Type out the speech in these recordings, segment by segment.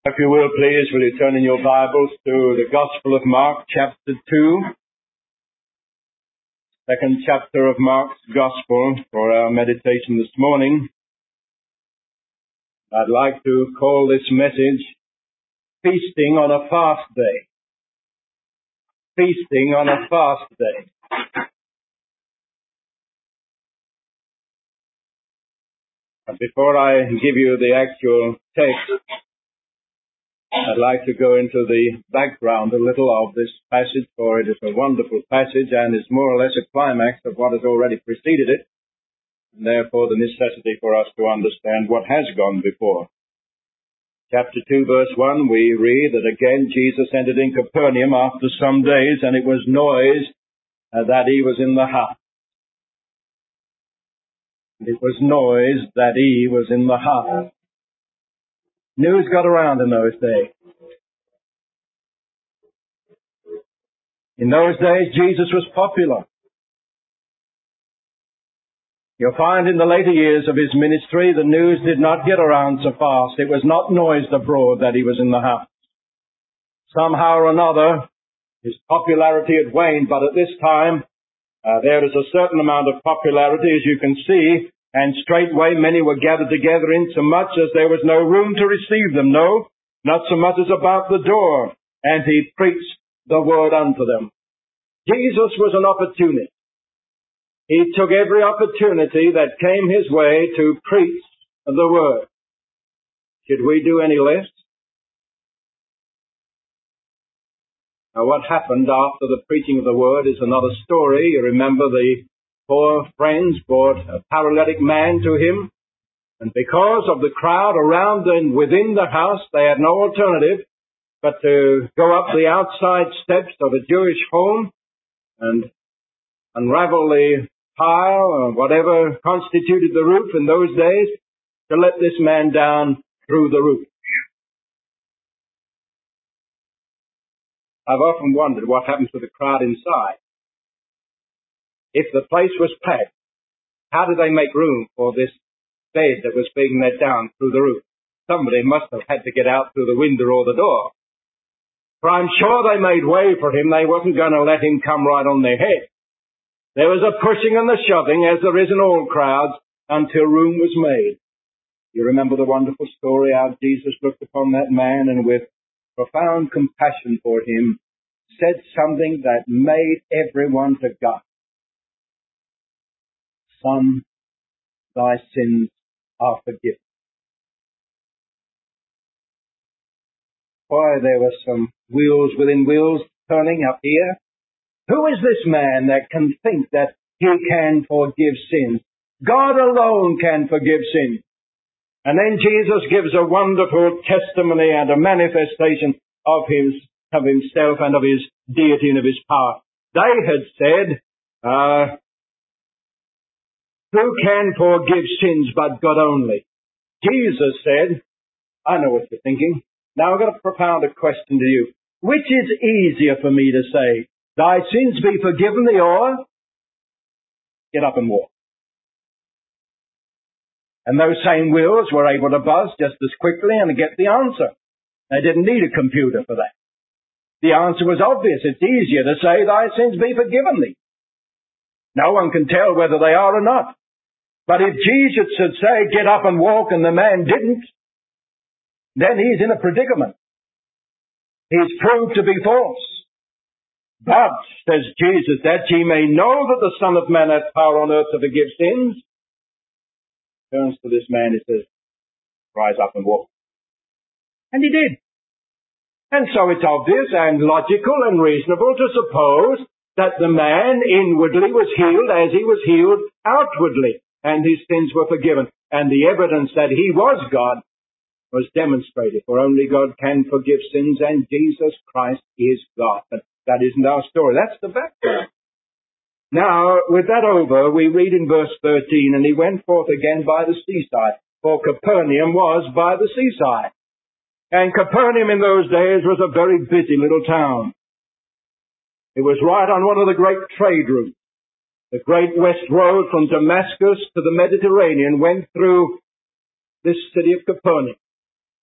If you will, please, will you turn in your Bibles to the Gospel of Mark, chapter 2, second chapter of Mark's Gospel for our meditation this morning. I'd like to call this message, Feasting on a Fast Day. Feasting on a Fast Day. And before I give you the actual text, I'd like to go into the background a little of this passage, for it is a wonderful passage and is more or less a climax of what has already preceded it, and therefore the necessity for us to understand what has gone before. Chapter 2, verse 1, we read that again Jesus entered in Capernaum after some days, and it was noised that he was in the house. It was noised that he was in the house. News got around in those days. In those days, Jesus was popular. You'll find in the later years of his ministry, the news did not get around so fast. It was not noised abroad that he was in the house. Somehow or another, his popularity had waned, but at this time, there is a certain amount of popularity, as you can see, and straightway many were gathered together, insomuch as there was no room to receive them, no, not so much as about the door, and he preached the word unto them. Jesus was an opportunist. He took every opportunity that came his way to preach the word. Should we do any less? Now, what happened after the preaching of the word is another story. You remember the four friends brought a paralytic man to him, and because of the crowd around and within the house, they had no alternative but to go up the outside steps of a Jewish home and unravel the pile or whatever constituted the roof in those days to let this man down through the roof. I've often wondered what happens to the crowd inside. If the place was packed, how did they make room for this bed that was being let down through the roof? Somebody must have had to get out through the window or the door. For I'm sure they made way for him. They wasn't going to let him come right on their head. There was a pushing and a shoving, as there is in all crowds, until room was made. You remember the wonderful story how Jesus looked upon that man and with profound compassion for him said something that made everyone to gasp. Son, thy sins are forgiven. Boy, there were some wheels within wheels turning up here. Who is this man that can think that he can forgive sins? God alone can forgive sins. And then Jesus gives a wonderful testimony and a manifestation of himself and of his deity and of his power. They had said, who can forgive sins but God only? Jesus said, I know what you're thinking. Now I've got to propound a question to you. Which is easier for me to say, thy sins be forgiven thee, or get up and walk? And those same wheels were able to buzz just as quickly and get the answer. They didn't need a computer for that. The answer was obvious. It's easier to say, thy sins be forgiven thee. No one can tell whether they are or not. But if Jesus should say, get up and walk, and the man didn't, then he's in a predicament. He's proved to be false. But, says Jesus, that ye may know that the Son of Man hath power on earth to forgive sins, turns to this man and says, rise up and walk. And he did. And so it's obvious and logical and reasonable to suppose that the man inwardly was healed as he was healed outwardly, and his sins were forgiven. And the evidence that he was God was demonstrated, for only God can forgive sins, and Jesus Christ is God. But that isn't our story. That's the background. Now, with that over, we read in verse 13, and he went forth again by the seaside, for Capernaum was by the seaside. And Capernaum in those days was a very busy little town. It was right on one of the great trade routes. The great west road from Damascus to the Mediterranean went through this city of Capernaum.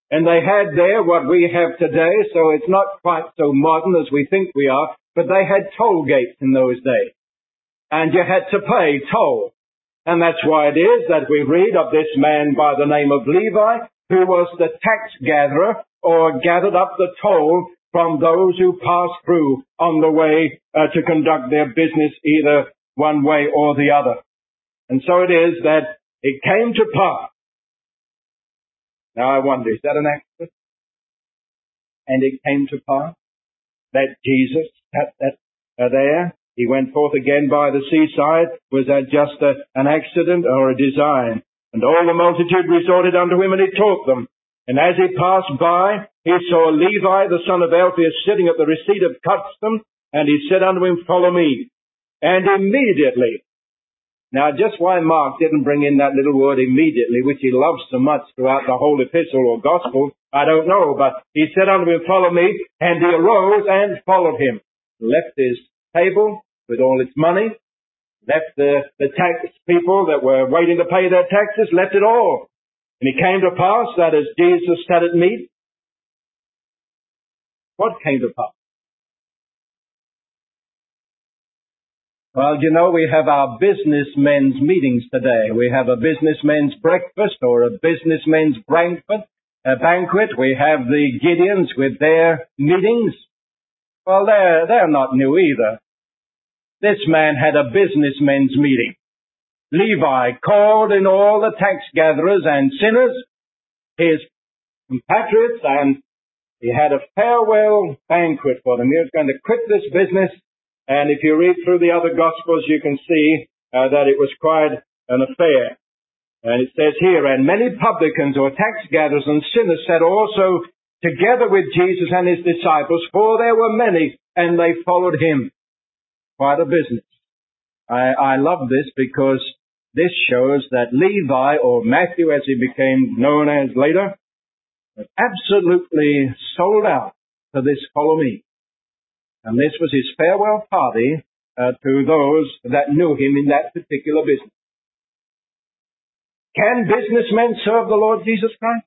And they had there what we have today, so it's not quite so modern as we think we are, but they had toll gates in those days. And you had to pay toll. And that's why it is that we read of this man by the name of Levi, who was the tax gatherer, or gathered up the toll from those who passed through on the way to conduct their business either one way or the other. And so it is that it came to pass. Now I wonder, is that an accident? And it came to pass that Jesus sat there. He went forth again by the seaside. Was that just an accident or a design? And all the multitude resorted unto him, and he taught them. And as he passed by, he saw Levi, the son of Alphaeus, sitting at the receipt of custom, and he said unto him, Follow me. And immediately, now just why Mark didn't bring in that little word immediately, which he loves so much throughout the whole epistle or gospel, I don't know, but he said unto him, Follow me, and he arose and followed him. Left his table with all its money, left the tax people that were waiting to pay their taxes, left it all. And it came to pass that as Jesus sat at meat, what came to pass? Well, you know, we have our businessmen's meetings today. We have a businessmen's breakfast or a businessmen's banquet. We have the Gideons with their meetings. Well, they're not new either. This man had a businessmen's meeting. Levi called in all the tax gatherers and sinners, his compatriots, and he had a farewell banquet for them. He was going to quit this business, and if you read through the other Gospels, you can see that it was quite an affair. And it says here, and many publicans or tax gatherers and sinners sat also together with Jesus and his disciples, for there were many, and they followed him. Quite a business. I love this because this shows that Levi, or Matthew as he became known as later, was absolutely sold out to this follow me. And this was his farewell party to those that knew him in that particular business. Can businessmen serve the Lord Jesus Christ?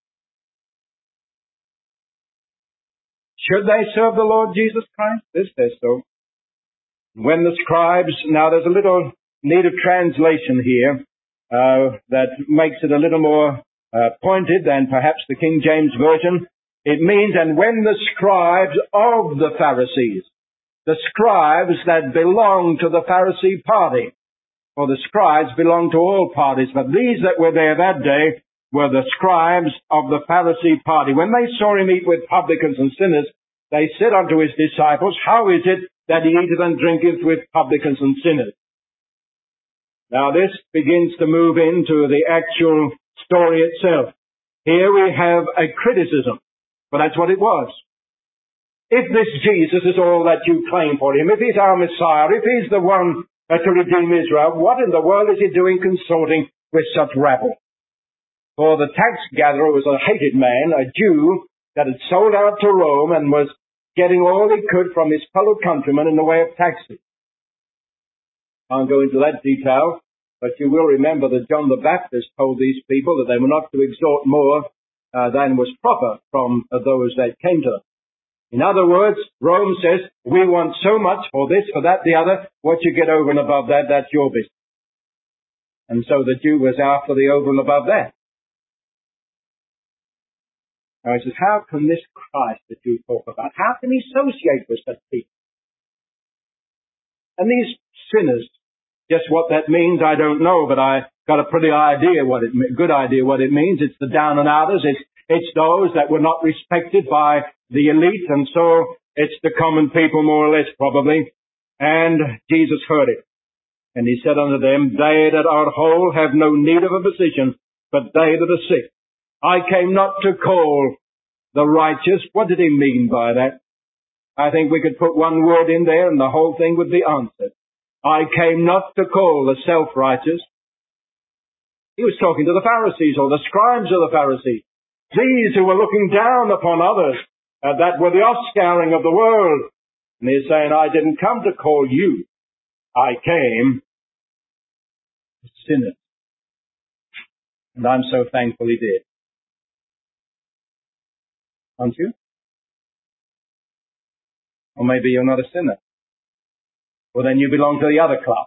Should they serve the Lord Jesus Christ? This says so. When the scribes, now there's a little need of translation here that makes it a little more pointed than perhaps the King James Version. It means, and when the scribes of the Pharisees, the scribes that belong to the Pharisee party, or the scribes belong to all parties, but these that were there that day were the scribes of the Pharisee party. When they saw him eat with publicans and sinners, they said unto his disciples, How is it that he eateth and drinketh with publicans and sinners? Now this begins to move into the actual story itself. Here we have a criticism, but that's what it was. If this Jesus is all that you claim for him, if he's our Messiah, if he's the one to redeem Israel, what in the world is he doing consorting with such rabble? For the tax gatherer was a hated man, a Jew that had sold out to Rome and was getting all he could from his fellow countrymen in the way of taxes. I won't go into that detail, but you will remember that John the Baptist told these people that they were not to extort more than was proper from those that came to them. In other words, Rome says, we want so much for this, for that, the other. What you get over and above that, that's your business. And so the Jew was after the over and above that. Now he says, how can this Christ that you talk about, how can he associate with such people? And these sinners, just what that means, I don't know, but I got a pretty idea good idea what it means. It's the down and outers. It's those that were not respected by the elite, and so it's the common people more or less probably. And Jesus heard it. And he said unto them, They that are whole have no need of a physician, but they that are sick. I came not to call the righteous. What did he mean by that? I think we could put one word in there and the whole thing would be answered. I came not to call the self-righteous. He was talking to the Pharisees or the scribes of the Pharisees. These who were looking down upon others, that were the offscouring of the world. And he's saying, I didn't come to call you. I came to sinners. And I'm so thankful he did. aren't you? Or maybe you're not a sinner. Well, then you belong to the other class.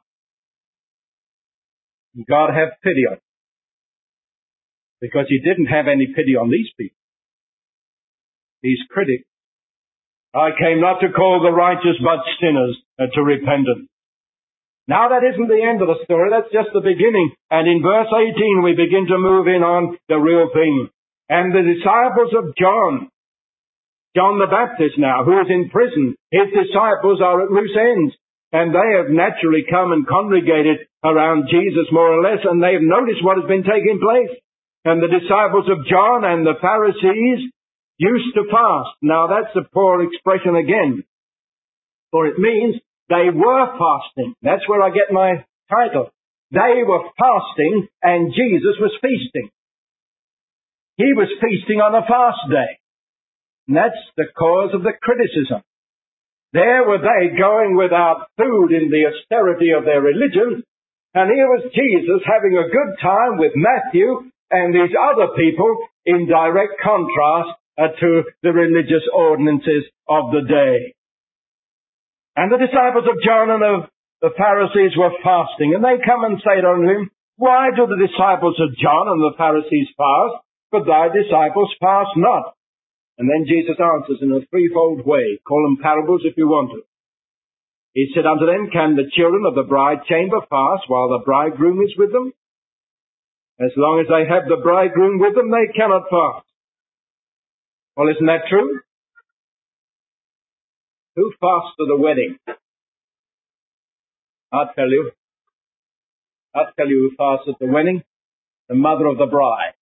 God have pity on you. Because he didn't have any pity on these people. These critics. I came not to call the righteous but sinners to repentance. Now that isn't the end of the story, that's just the beginning. And in verse 18 we begin to move in on the real thing. And the disciples of John the Baptist now, who is in prison, his disciples are at loose ends. And they have naturally come and congregated around Jesus more or less, and they have noticed what has been taking place. And the disciples of John and the Pharisees used to fast. Now that's a poor expression again, for it means they were fasting. That's where I get my title. They were fasting and Jesus was feasting. He was feasting on a fast day. And that's the cause of the criticism. There were they going without food in the austerity of their religion, and here was Jesus having a good time with Matthew and these other people in direct contrast to the religious ordinances of the day. And the disciples of John and of the Pharisees were fasting, and they come and say to him, why do the disciples of John and the Pharisees fast, but thy disciples fast not? And then Jesus answers in a threefold way. Call them parables if you want to. He said unto them, can the children of the bride chamber fast while the bridegroom is with them? As long as they have the bridegroom with them, they cannot fast. Well, isn't that true? Who fasts at the wedding? I'll tell you who fasts at the wedding. The mother of the bride.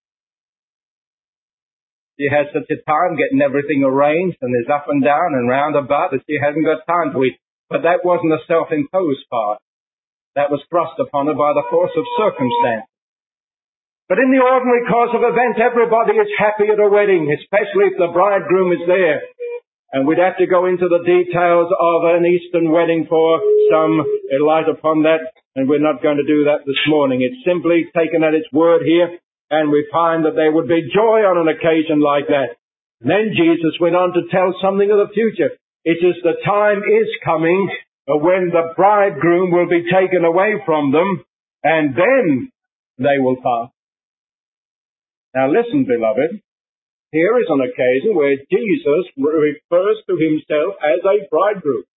She has such a time getting everything arranged and is up and down and round about that she hasn't got time to eat. But that wasn't a self-imposed part. That was thrust upon her by the force of circumstance. But in the ordinary course of events, everybody is happy at a wedding, especially if the bridegroom is there. And we'd have to go into the details of an Eastern wedding for some light upon that, and we're not going to do that this morning. It's simply taken at its word here. And we find that there would be joy on an occasion like that. And then Jesus went on to tell something of the future. It is the time is coming when the bridegroom will be taken away from them, and then they will fast. Now listen, beloved. Here is an occasion where Jesus refers to himself as a bridegroom.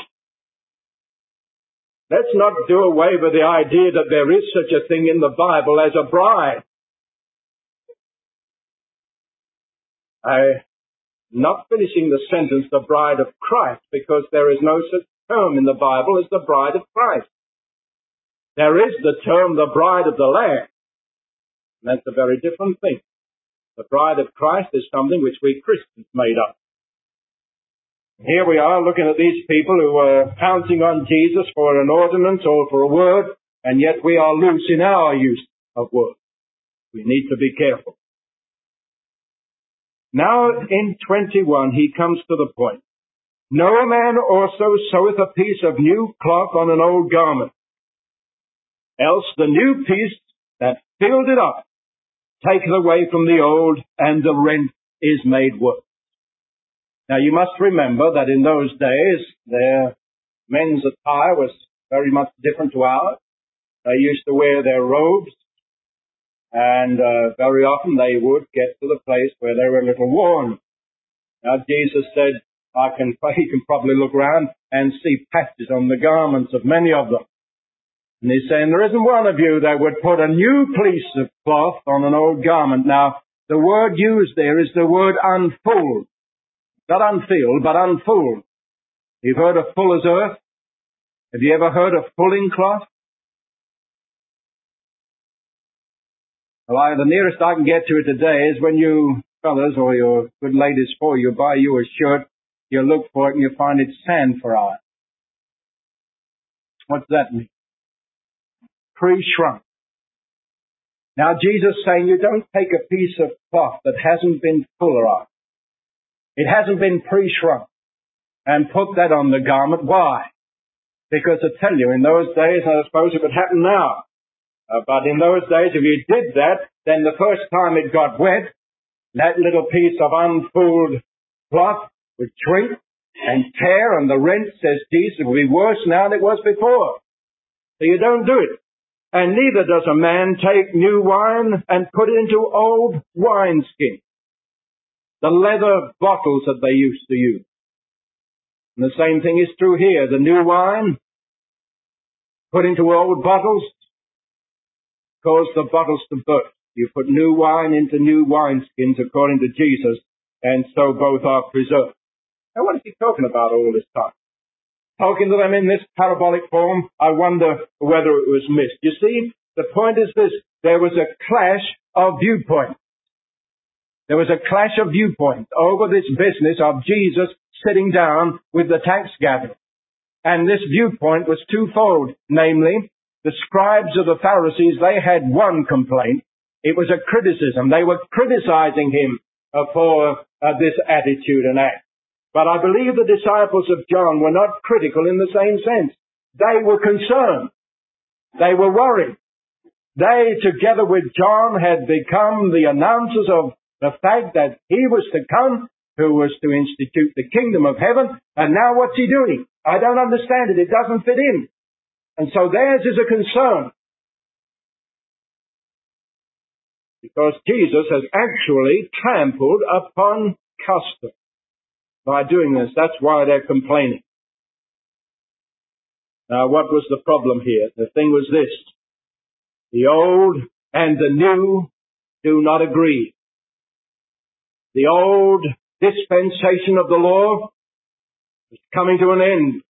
Let's not do away with the idea that there is such a thing in the Bible as a bride. I'm not finishing the sentence, the bride of Christ, because there is no such term in the Bible as the bride of Christ. There is the term the bride of the Lamb. And that's a very different thing. The bride of Christ is something which we Christians made up. Here we are looking at these people who are pouncing on Jesus for an ordinance or for a word, and yet we are loose in our use of words. We need to be careful. Now in 21 he comes to the point. No man also seweth a piece of new cloth on an old garment. Else the new piece that filled it up taketh away from the old, and the rent is made worse. Now you must remember that in those days their men's attire was very much different to ours. They used to wear their robes. And very often they would get to the place where they were a little worn. Now Jesus said, you can probably look around and see patches on the garments of many of them. And he's saying, there isn't one of you that would put a new piece of cloth on an old garment. Now, the word used there is the word unfold. Not unfilled, but unfold. You've heard of fuller's earth? Have you ever heard of fulling cloth? Well, the nearest I can get to it today is when you fellas or your good ladies for you buy you a shirt, you look for it and you find it's sand for eye. What's that mean? Pre-shrunk. Now Jesus is saying you don't take a piece of cloth that hasn't been fullerized. It hasn't been pre-shrunk and put that on the garment. Why? Because I tell you, in those days, I suppose it would happen now. But in those days, if you did that, then the first time it got wet, That little piece of unfooled cloth would shrink and tear, and the rent, says Jesus, will be worse now than it was before. So you don't do it. And neither does a man take new wine and put it into old wineskins, the leather bottles that they used to use. And the same thing is true here. The new wine put into old bottles cause the bottles to burst. You put new wine into new wineskins according to Jesus, and so both are preserved. Now what is he talking about all this time? Talking to them in this parabolic form, I wonder whether it was missed. You see, the point is this: there was a clash of viewpoints. There was a clash of viewpoints over this business of Jesus sitting down with the tax gatherer. And this viewpoint was twofold. Namely, the scribes of the Pharisees, they had one complaint. It was a criticism. They were criticizing him for this attitude and act. But I believe the disciples of John were not critical in the same sense. They were concerned. They were worried. They, together with John, had become the announcers of the fact that he was to come, who was to institute the kingdom of heaven. And now what's he doing? I don't understand it. It doesn't fit in. And so theirs is a concern. Because Jesus has actually trampled upon custom. By doing this, that's why they're complaining. Now, what was the problem here? The thing was this: the old and the new do not agree. The old dispensation of the law was coming to an end.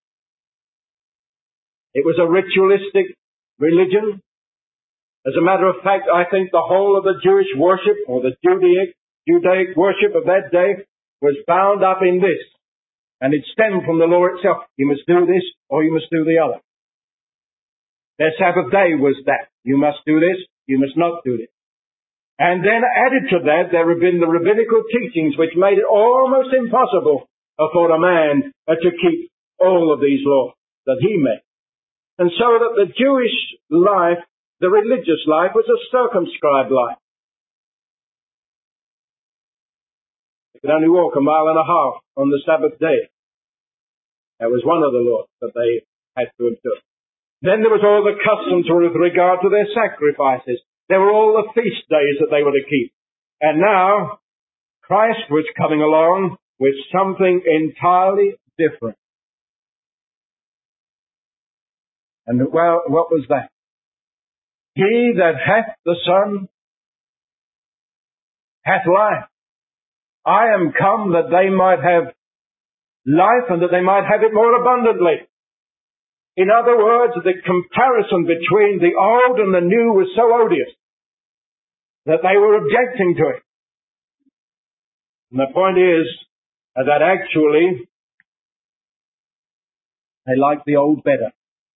It was a ritualistic religion. As a matter of fact, I think the whole of the Jewish worship, or the Judaic worship of that day, was bound up in this. And it stemmed from the law itself. You must do this, or you must do the other. Their Sabbath day was that. You must do this, you must not do this. And then added to that, there have been the rabbinical teachings which made it almost impossible for a man to keep all of these laws that he made. And so that the Jewish life, the religious life, was a circumscribed life. They could only walk 1.5 miles on the Sabbath day. That was one of the laws that they had to observe. Then there was all the customs with regard to their sacrifices. There were all the feast days that they were to keep. And now, Christ was coming along with something entirely different. And well, what was that? He that hath the Son hath life. I am come that they might have life and that they might have it more abundantly. In other words, the comparison between the old and the new was so odious that they were objecting to it. And the point is that actually they liked the old better.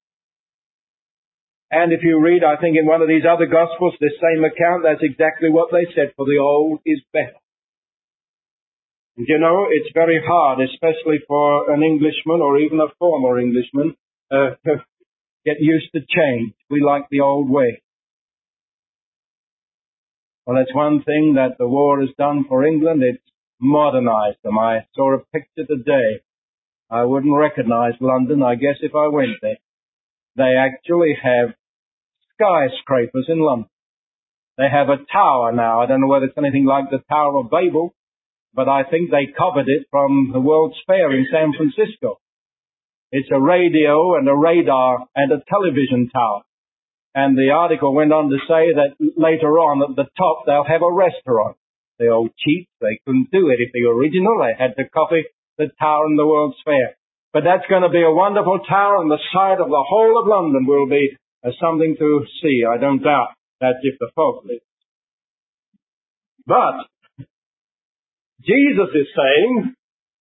And if you read, I think in one of these other Gospels, this same account, that's exactly what they said, for the old is better. And you know, it's very hard, especially for an Englishman or even a former Englishman, to get used to change. We like the old way. Well, that's one thing that the war has done for England. It's modernized them. I saw a picture today. I wouldn't recognize London, I guess, if I went there. They actually have skyscrapers in London. They have a tower now. I don't know whether it's anything like the Tower of Babel, but I think they copied it from the World's Fair in San Francisco. It's a radio and a radar and a television tower. And the article went on to say that later on at the top they'll have a restaurant. The old cheats, they couldn't do it. If the original, they had to copy the tower in the World's Fair. But that's going to be a wonderful tower, and the sight of the whole of London will be something to see. I don't doubt that's if the folk live. But Jesus is saying,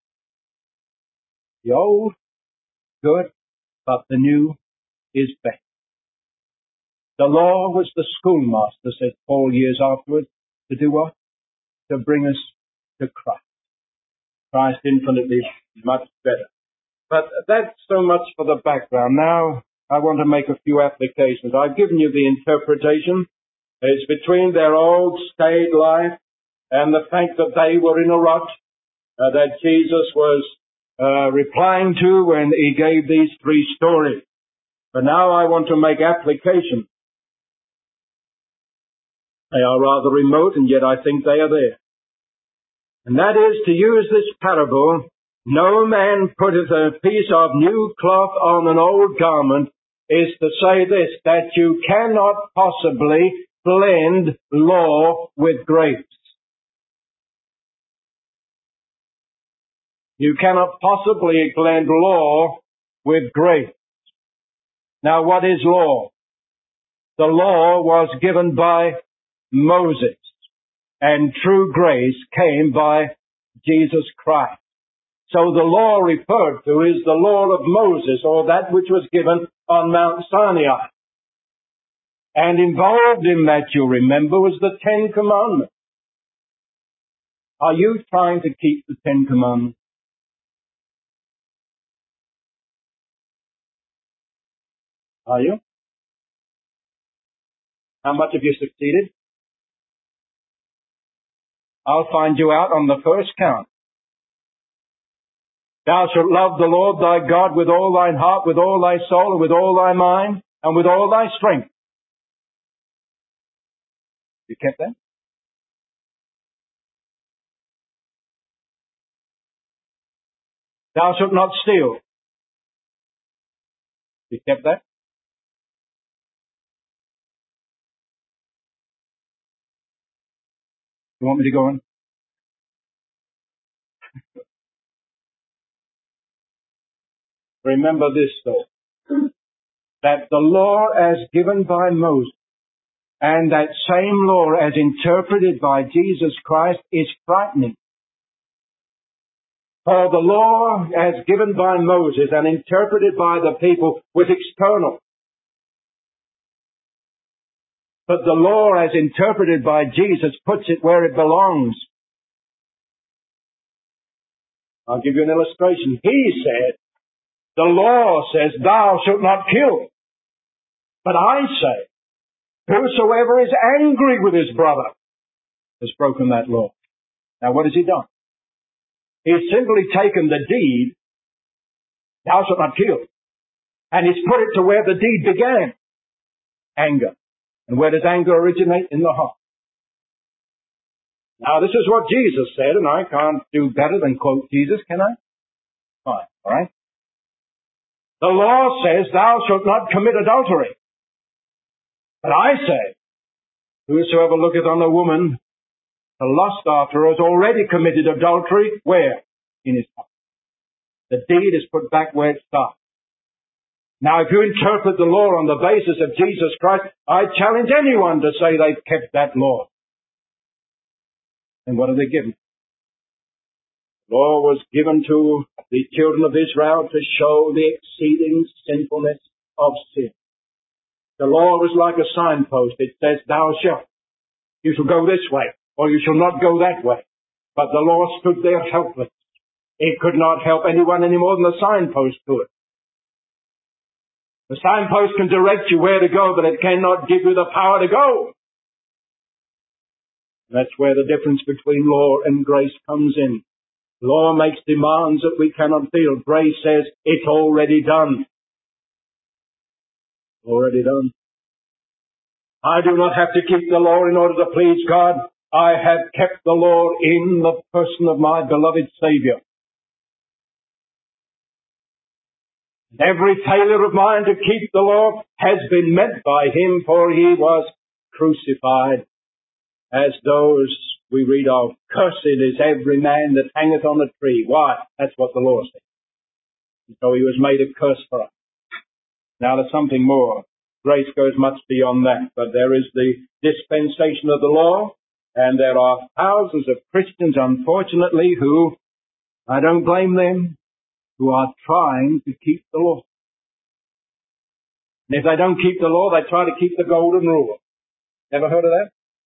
the old, good, but the new is better. The law was the schoolmaster, said Paul years afterwards, to do what? To bring us to Christ. Christ infinitely much better. But that's so much for the background. Now, I want to make a few applications. I've given you the interpretation. It's between their old staid life and the fact that they were in a rut that Jesus was replying to when he gave these three stories. But now I want to make application. They are rather remote, and yet I think they are there. And that is to use this parable, no man putteth a piece of new cloth on an old garment, is to say this, that you cannot possibly blend law with grace. You cannot possibly blend law with grace. Now, what is law? The law was given by Moses, and true grace came by Jesus Christ. So the law referred to is the law of Moses, or that which was given on Mount Sinai. And involved in that, you remember, was the Ten Commandments. Are you trying to keep the Ten Commandments? Are you? How much have you succeeded? I'll find you out on the first count. Thou shalt love the Lord thy God with all thine heart, with all thy soul, and with all thy mind, and with all thy strength. You kept that? Thou shalt not steal. You kept that? You want me to go on? Remember this though, that the law as given by Moses and that same law as interpreted by Jesus Christ is frightening. For the law as given by Moses and interpreted by the people was external. But the law as interpreted by Jesus puts it where it belongs. I'll give you an illustration. He said, the law says, thou shalt not kill. But I say, whosoever is angry with his brother has broken that law. Now what has he done? He's simply taken the deed, thou shalt not kill, and he's put it to where the deed began. Anger. And where does anger originate? In the heart. Now this is what Jesus said, and I can't do better than quote Jesus, can I? Fine, alright? The law says, thou shalt not commit adultery. But I say, whosoever looketh on a woman to lust after her has already committed adultery. Where? In his heart. The deed is put back where it starts. Now, if you interpret the law on the basis of Jesus Christ, I challenge anyone to say they've kept that law. And what are they given? The law was given to the children of Israel to show the exceeding sinfulness of sin. The law was like a signpost. It says, thou shalt. You shall go this way, or you shall not go that way. But the law stood there helpless. It could not help anyone any more than the signpost could. The signpost can direct you where to go, but it cannot give you the power to go. That's where the difference between law and grace comes in. Law makes demands that we cannot feel. Grace says, it's already done. Already done. I do not have to keep the law in order to please God. I have kept the law in the person of my beloved Savior. Every failure of mine to keep the law has been met by him, for he was crucified as those we read of. Cursed is every man that hangeth on a tree. Why? That's what the law says. And so he was made a curse for us. Now there's something more. Grace goes much beyond that, but there is the dispensation of the law, and there are thousands of Christians, unfortunately, who, I don't blame them, who are trying to keep the law. And if they don't keep the law, they try to keep the golden rule. Ever heard of that?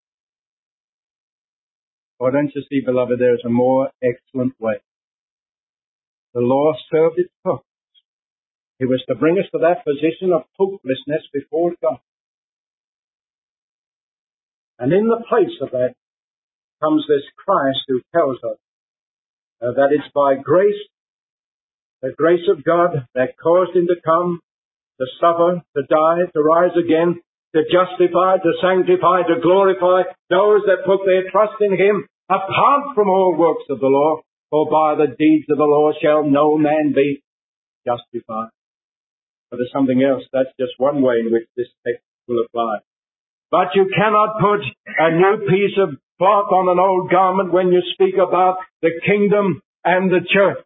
Or don't you see, beloved, there's a more excellent way. The law served its purpose. It was to bring us to that position of hopelessness before God. And in the place of that, comes this Christ who tells us that it's by grace, the grace of God that caused him to come, to suffer, to die, to rise again, to justify, to sanctify, to glorify those that put their trust in him, apart from all works of the law, for by the deeds of the law shall no man be justified. But there's something else. That's just one way in which this text will apply. But you cannot put a new piece of cloth on an old garment when you speak about the kingdom and the church.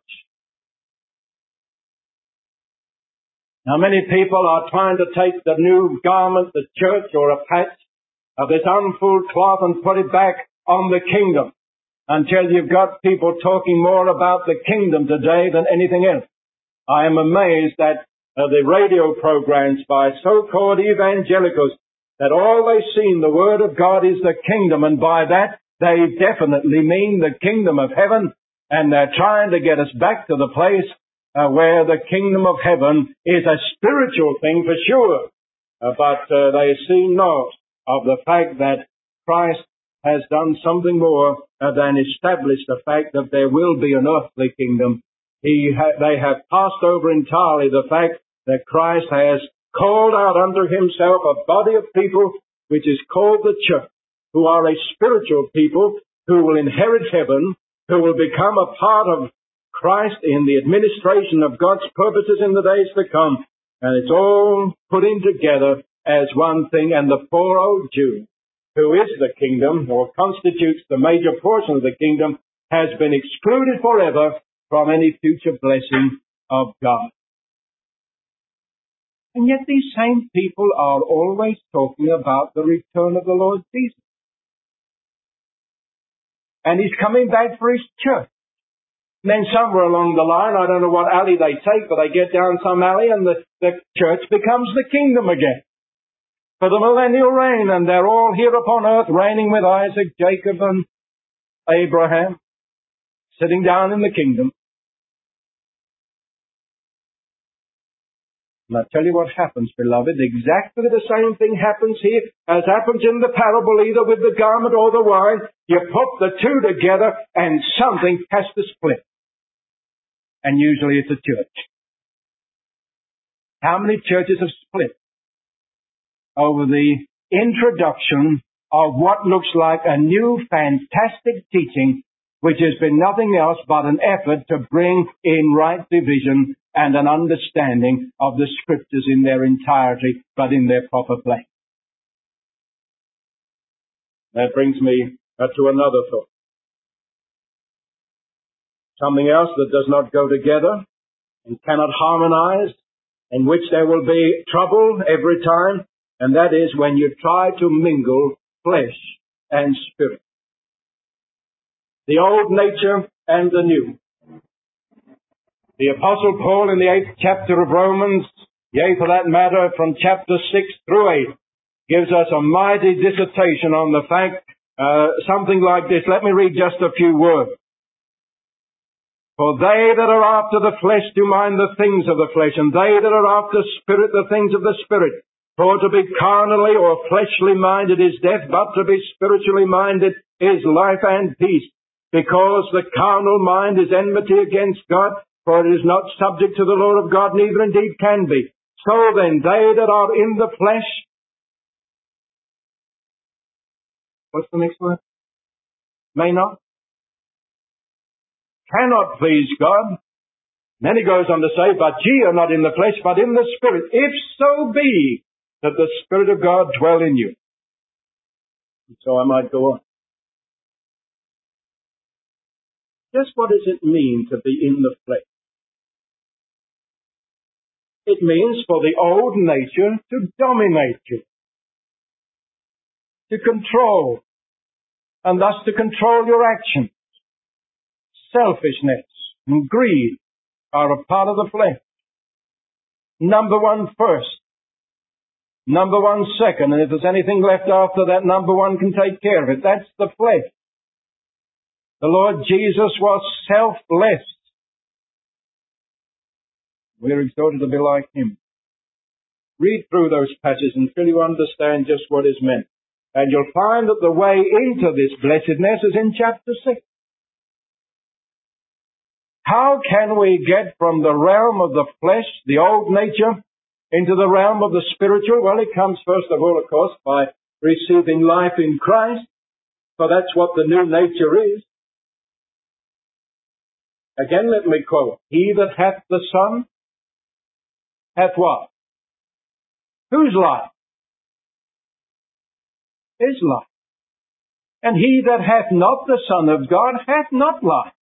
Now many people are trying to take the new garment, the church, or a patch of this unfulled cloth and put it back on the kingdom, until you've got people talking more about the kingdom today than anything else. I am amazed at the radio programs by so-called evangelicals that all they see in the Word of God is the kingdom, and by that they definitely mean the kingdom of heaven, and they're trying to get us back to the place where the kingdom of heaven is a spiritual thing for sure, but they see not of the fact that Christ has done something more than establish the fact that there will be an earthly kingdom. They have passed over entirely the fact that Christ has called out unto himself a body of people which is called the church, who are a spiritual people, who will inherit heaven, who will become a part of Christ in the administration of God's purposes in the days to come. And it's all put in together as one thing, and the poor old Jew, who is the kingdom, or constitutes the major portion of the kingdom, has been excluded forever from any future blessing of God. And yet these same people are always talking about the return of the Lord Jesus. And he's coming back for his church. And then somewhere along the line, I don't know what alley they take, but they get down some alley and the church becomes the kingdom again for the millennial reign. And they're all here upon earth reigning with Isaac, Jacob, and Abraham, sitting down in the kingdom. And I tell you what happens, beloved, exactly the same thing happens here as happens in the parable, either with the garment or the wine. You put the two together and something has to split. And usually it's a church. How many churches have split over the introduction of what looks like a new fantastic teaching, which has been nothing else but an effort to bring in right division and an understanding of the Scriptures in their entirety, but in their proper place. That brings me to another thought. Something else that does not go together and cannot harmonize, in which there will be trouble every time, and that is when you try to mingle flesh and spirit. The old nature and the new. The Apostle Paul in the 8th chapter of Romans, yea, for that matter, from chapter 6 through 8, gives us a mighty dissertation on the fact, something like this. Let me read just a few words. For they that are after the flesh do mind the things of the flesh, and they that are after spirit the things of the spirit. For to be carnally or fleshly minded is death, but to be spiritually minded is life and peace. Because the carnal mind is enmity against God, for it is not subject to the law of God, neither indeed can be. So then, they that are in the flesh, what's the next word? May not, cannot please God. And then he goes on to say, but ye are not in the flesh, but in the Spirit, if so be that the Spirit of God dwell in you. And so I might go on. Just what does it mean to be in the flesh? It means for the old nature to dominate you, to control, and thus to control your actions. Selfishness and greed are a part of the flesh. Number one first, number one second, and if there's anything left after that, number one can take care of it. That's the flesh. The Lord Jesus was selfless. We're exhorted to be like him. Read through those passages until you understand just what is meant. And you'll find that the way into this blessedness is in chapter 6. How can we get from the realm of the flesh, the old nature, into the realm of the spiritual? Well, it comes first of all, of course, by receiving life in Christ, for that's what the new nature is. Again, let me quote, "He that hath the Son hath" what? Whose life? His life. And he that hath not the Son of God hath not life.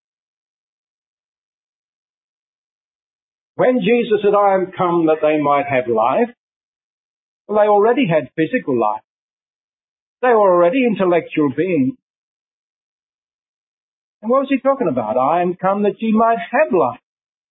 When Jesus said, "I am come that they might have life," well, they already had physical life. They were already intellectual beings. And what was he talking about? "I am come that ye might have life.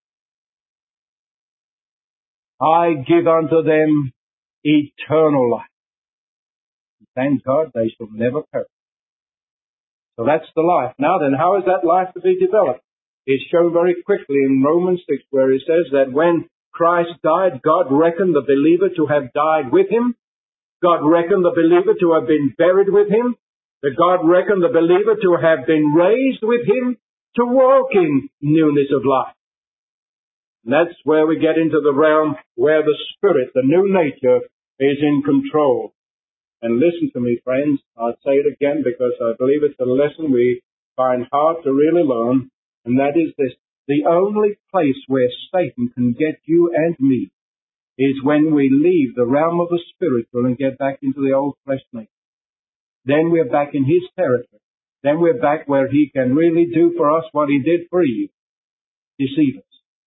I give unto them eternal life. Thank God they shall never perish." So that's the life. Now then, how is that life to be developed? It's shown very quickly in Romans 6, where he says that when Christ died, God reckoned the believer to have died with him. God reckoned the believer to have been buried with him. That God reckoned the believer to have been raised with him to walk in newness of life. And that's where we get into the realm where the Spirit, the new nature, is in control. And listen to me, friends. I'll say it again because I believe it's a lesson we find hard to really learn. And that is this. The only place where Satan can get you and me is when we leave the realm of the spiritual and get back into the old flesh nature. Then we're back in his territory. Then we're back where he can really do for us what he did for Eve. Deceive us.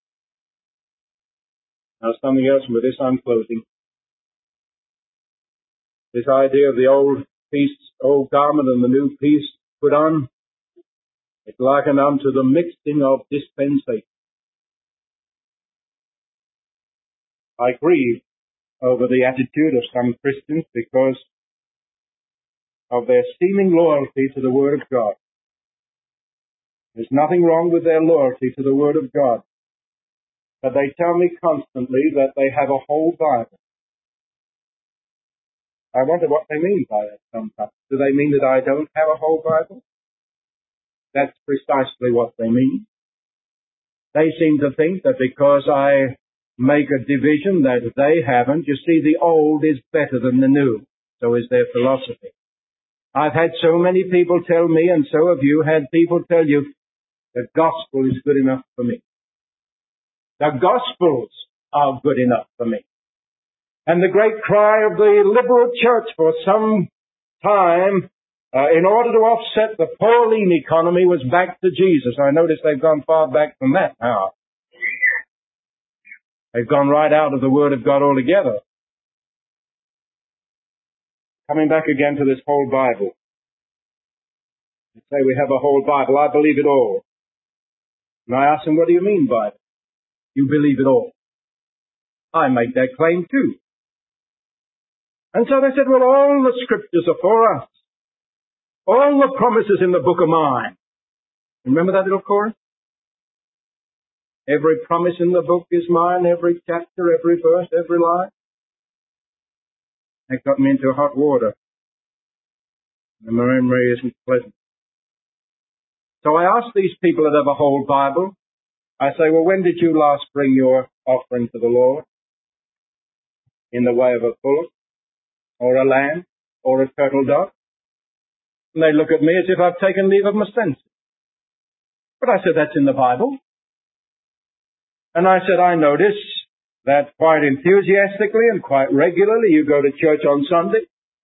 Now something else, and with this I'm closing. This idea of the old piece, old garment and the new piece put on, it's likened unto the mixing of dispensation. I grieve over the attitude of some Christians because of their seeming loyalty to the Word of God. There's nothing wrong with their loyalty to the Word of God. But they tell me constantly that they have a whole Bible. I wonder what they mean by that sometimes. Do they mean that I don't have a whole Bible? That's precisely what they mean. They seem to think that because I make a division that they haven't, you see, the old is better than the new. So is their philosophy. I've had so many people tell me, and so have you had people tell you, the gospel is good enough for me. The gospels are good enough for me. And the great cry of the liberal church for some time, in order to offset the Pauline economy, was back to Jesus. I notice they've gone far back from that now. They've gone right out of the Word of God altogether. Coming back again to this whole Bible. They say we have a whole Bible. I believe it all. And I ask them, what do you mean by it? You believe it all. I make that claim too. And so they said, well, all the scriptures are for us. All the promises in the book are mine. Remember that little chorus? Every promise in the book is mine, every chapter, every verse, every line. That got me into hot water. The memory isn't pleasant. So I asked these people that have a whole Bible, I say, well, when did you last bring your offering to the Lord? In the way of a bullock, or a lamb, or a turtle dove? And they look at me as if I've taken leave of my senses. But I said, that's in the Bible. And I said, I notice that quite enthusiastically and quite regularly you go to church on Sunday.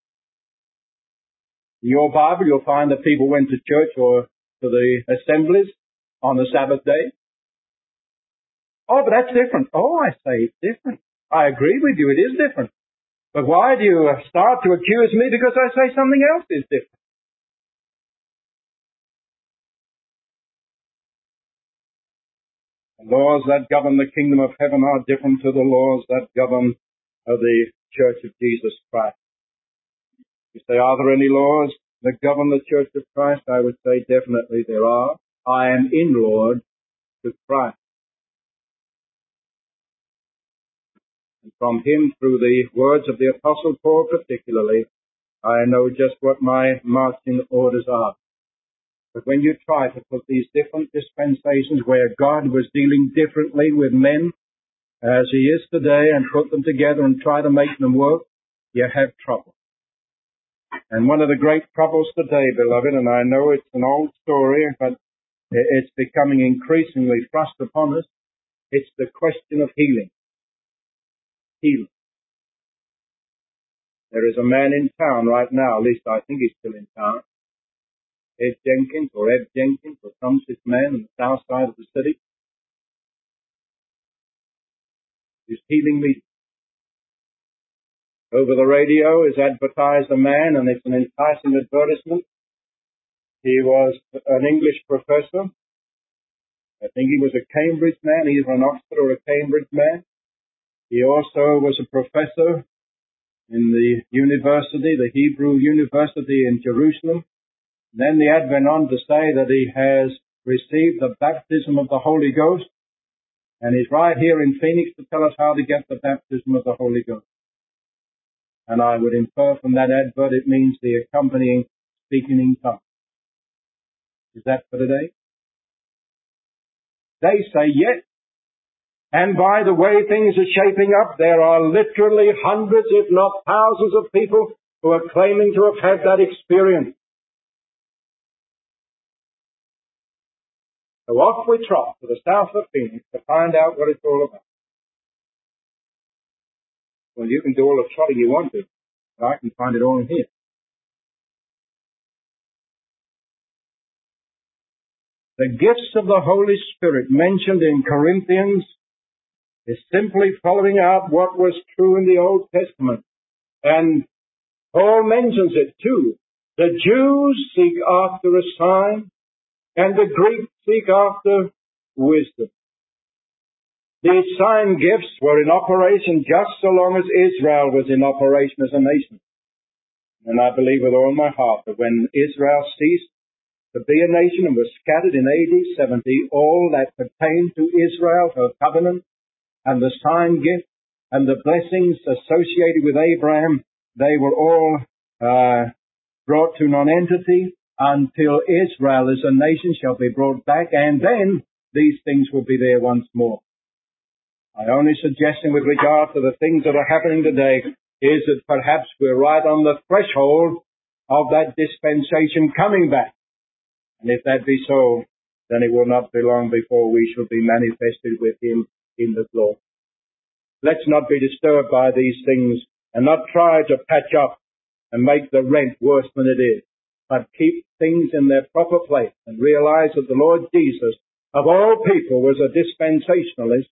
In your Bible, you'll find that people went to church or to the assemblies on the Sabbath day. Oh, but that's different. Oh, I say it's different. I agree with you, it is different. But why do you start to accuse me because I say something else is different? The laws that govern the kingdom of heaven are different to the laws that govern the Church of Jesus Christ. You say, are there any laws that govern the Church of Christ? I would say definitely there are. I am in Lord to Christ. And from him, through the words of the Apostle Paul particularly, I know just what my marching orders are. But when you try to put these different dispensations where God was dealing differently with men as He is today and put them together and try to make them work, you have trouble. And one of the great troubles today, beloved, and I know it's an old story, but it's becoming increasingly thrust upon us, it's the question of healing. Healing. There is a man in town right now, at least I think he's still in town, Ed Jenkins or some such man on the south side of the city. He's healing me. Over the radio is advertised a man, and it's an enticing advertisement. He was an English professor. I think he was a Cambridge man, either an Oxford or a Cambridge man. He also was a professor in the university, the Hebrew University in Jerusalem. Then the ad went on to say that he has received the baptism of the Holy Ghost, and he's right here in Phoenix to tell us how to get the baptism of the Holy Ghost. And I would infer from that advert it means the accompanying speaking in tongues. Is that for today? They say yes. And by the way things are shaping up, there are literally hundreds, if not thousands of people who are claiming to have had that experience. So off we trot to the south of Phoenix to find out what it's all about. Well, you can do all the trotting you want to, but I can find it all in here. The gifts of the Holy Spirit mentioned in Corinthians is simply following out what was true in the Old Testament. And Paul mentions it too. The Jews seek after a sign, and the Greeks seek after wisdom. These sign gifts were in operation just so long as Israel was in operation as a nation. And I believe with all my heart that when Israel ceased to be a nation and was scattered in AD 70, all that pertained to Israel, her covenant, and the sign gift, and the blessings associated with Abraham, they were all brought to nonentity until Israel as a nation shall be brought back, and then these things will be there once more. My only suggestion with regard to the things that are happening today is that perhaps we're right on the threshold of that dispensation coming back. And if that be so, then it will not be long before we shall be manifested with Him in the glory. Let's not be disturbed by these things and not try to patch up and make the rent worse than it is, but keep things in their proper place and realize that the Lord Jesus, of all people, was a dispensationalist.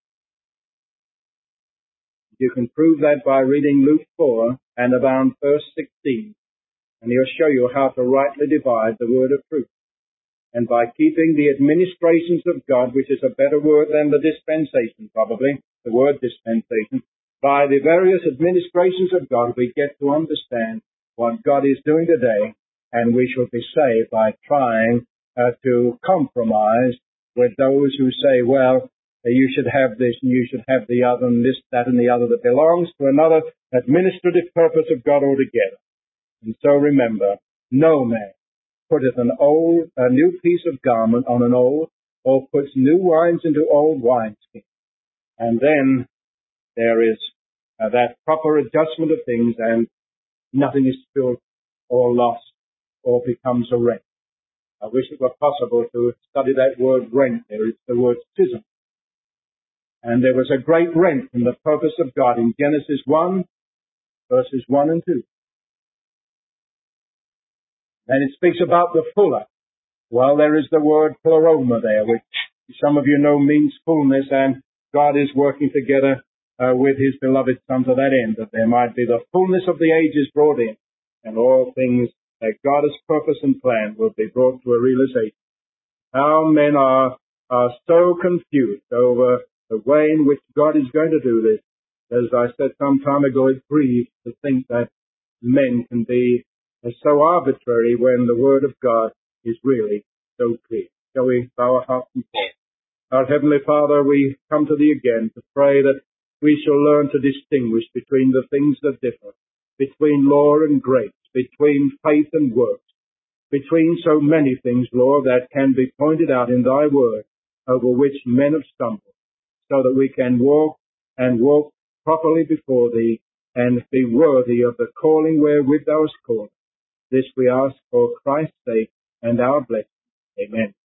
You can prove that by reading Luke 4 and around verse 16, and He'll show you how to rightly divide the word of truth. And by keeping the administrations of God, which is a better word than the dispensation probably, the word dispensation, by the various administrations of God, we get to understand what God is doing today, and we shall be saved by trying to compromise with those who say, well, you should have this and you should have the other and this, that and the other that belongs to another administrative purpose of God altogether. And so remember, no man putteth a new piece of garment on an old, or puts new wines into old wineskins. And then there is that proper adjustment of things, and nothing is spilled or lost or becomes a rent. I wish it were possible to study that word rent there. It's the word schism. And there was a great rent in the purpose of God in Genesis 1, verses 1 and 2. And it speaks about the fuller. Well, there is the word pleroma there, which some of you know means fullness, and God is working together with His beloved Son to that end, that there might be the fullness of the ages brought in, and all things that God has purposed and planned will be brought to a realization. How men are so confused over the way in which God is going to do this. As I said some time ago, it grieves to think that men can be so arbitrary when the Word of God is really so clear. Shall we bow our hearts and pray? Our Heavenly Father, we come to Thee again to pray that we shall learn to distinguish between the things that differ, between law and grace, between faith and works, between so many things, Lord, that can be pointed out in thy word, over which men have stumbled, so that we can walk and walk properly before thee and be worthy of the calling wherewith thou hast called. This we ask for Christ's sake and our blessing. Amen.